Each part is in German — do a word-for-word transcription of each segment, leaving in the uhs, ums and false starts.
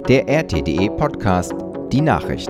Der R T D E Podcast, die Nachricht.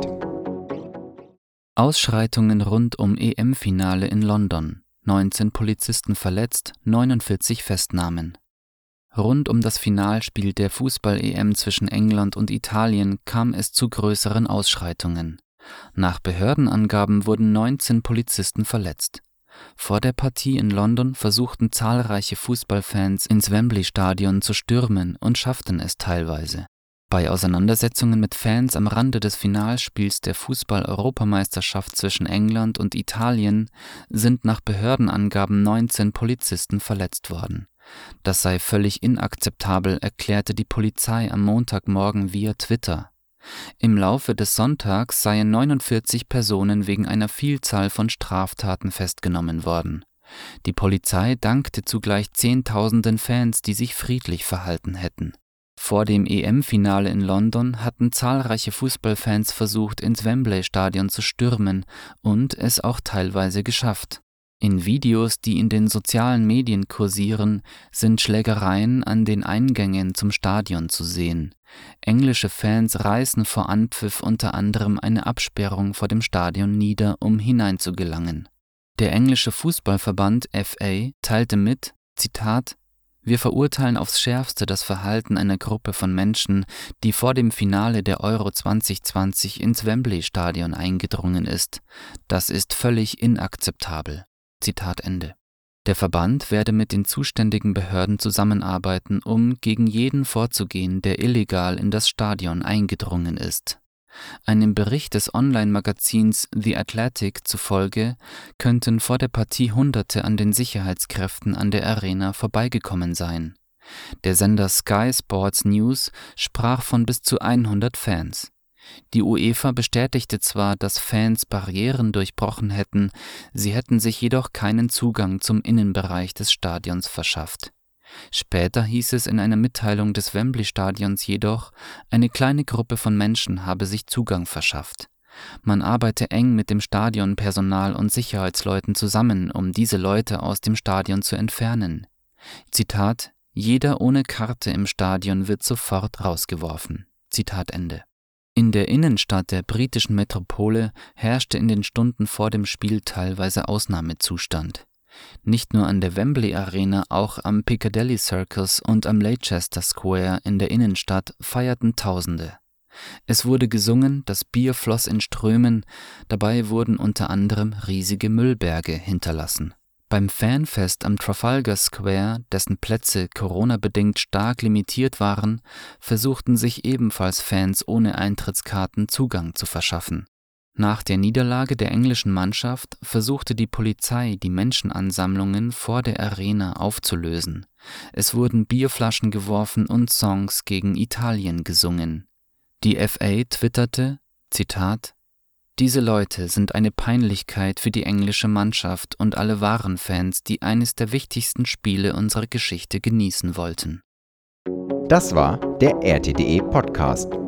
Ausschreitungen rund um E M-Finale in London. neunzehn Polizisten verletzt, neunundvierzig Festnahmen. Rund um das Finalspiel der Fußball-E M zwischen England und Italien kam es zu größeren Ausschreitungen. Nach Behördenangaben wurden neunzehn Polizisten verletzt. Vor der Partie in London versuchten zahlreiche Fußballfans ins Wembley-Stadion zu stürmen und schafften es teilweise. Bei Auseinandersetzungen mit Fans am Rande des Finalspiels der Fußball-Europameisterschaft zwischen England und Italien sind nach Behördenangaben neunzehn Polizisten verletzt worden. Das sei völlig inakzeptabel, erklärte die Polizei am Montagmorgen via Twitter. Im Laufe des Sonntags seien neunundvierzig Personen wegen einer Vielzahl von Straftaten festgenommen worden. Die Polizei dankte zugleich Zehntausenden Fans, die sich friedlich verhalten hätten. Vor dem E M-Finale in London hatten zahlreiche Fußballfans versucht, ins Wembley-Stadion zu stürmen und es auch teilweise geschafft. In Videos, die in den sozialen Medien kursieren, sind Schlägereien an den Eingängen zum Stadion zu sehen. Englische Fans reißen vor Anpfiff unter anderem eine Absperrung vor dem Stadion nieder, um hineinzugelangen. Der englische Fußballverband F A teilte mit, Zitat, „Wir verurteilen aufs Schärfste das Verhalten einer Gruppe von Menschen, die vor dem Finale der Euro zwanzig zwanzig ins Wembley-Stadion eingedrungen ist. Das ist völlig inakzeptabel." Zitat Ende. Der Verband werde mit den zuständigen Behörden zusammenarbeiten, um gegen jeden vorzugehen, der illegal in das Stadion eingedrungen ist. Einem Bericht des Online-Magazins The Athletic zufolge könnten vor der Partie Hunderte an den Sicherheitskräften an der Arena vorbeigekommen sein. Der Sender Sky Sports News sprach von bis zu hundert Fans. Die UEFA bestätigte zwar, dass Fans Barrieren durchbrochen hätten, sie hätten sich jedoch keinen Zugang zum Innenbereich des Stadions verschafft. Später hieß es in einer Mitteilung des Wembley-Stadions jedoch, eine kleine Gruppe von Menschen habe sich Zugang verschafft. Man arbeite eng mit dem Stadionpersonal und Sicherheitsleuten zusammen, um diese Leute aus dem Stadion zu entfernen. Zitat, „Jeder ohne Karte im Stadion wird sofort rausgeworfen." Zitat Ende. In der Innenstadt der britischen Metropole herrschte in den Stunden vor dem Spiel teilweise Ausnahmezustand. Nicht nur an der Wembley Arena, auch am Piccadilly Circus und am Leicester Square in der Innenstadt feierten Tausende. Es wurde gesungen, das Bier floss in Strömen, dabei wurden unter anderem riesige Müllberge hinterlassen. Beim Fanfest am Trafalgar Square, dessen Plätze Corona-bedingt stark limitiert waren, versuchten sich ebenfalls Fans ohne Eintrittskarten Zugang zu verschaffen. Nach der Niederlage der englischen Mannschaft versuchte die Polizei, die Menschenansammlungen vor der Arena aufzulösen. Es wurden Bierflaschen geworfen und Songs gegen Italien gesungen. Die F A twitterte, Zitat, „Diese Leute sind eine Peinlichkeit für die englische Mannschaft und alle wahren Fans, die eines der wichtigsten Spiele unserer Geschichte genießen wollten." Das war der R T D E Podcast.